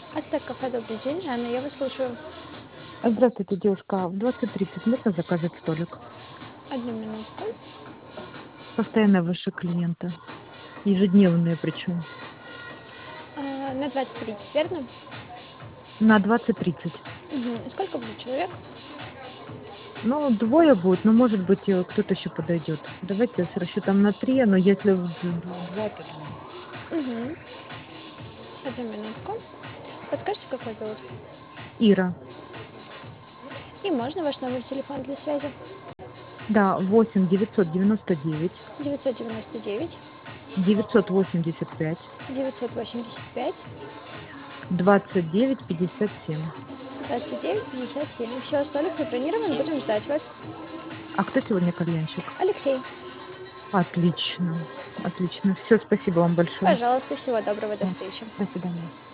Ацтек кафе, добрый день, Жанна, я вас слушаю. Здравствуйте, девушка. В 20:30 можно заказать столик? Одну минутку. Постоянно выше клиента. Ежедневные причем. На 20:30, верно? На 20:30. Мгм. Сколько будет человек? Ну, двое будет, но может быть кто-то еще подойдет. Давайте с расчетом на 3, но если два, то 2. Мгм. Одну минутку. Подскажите, как вас зовут? Ира. И можно ваш номер телефона для связи? Да, 8 999 999 985 985 29 57. 29 57. Все, столик забронирован, будем ждать вас. А кто сегодня кальянщик? Алексей, Отлично. Отлично. Все, спасибо вам большое. пожалуйста, всего доброго, до Да. встречи. До свидания.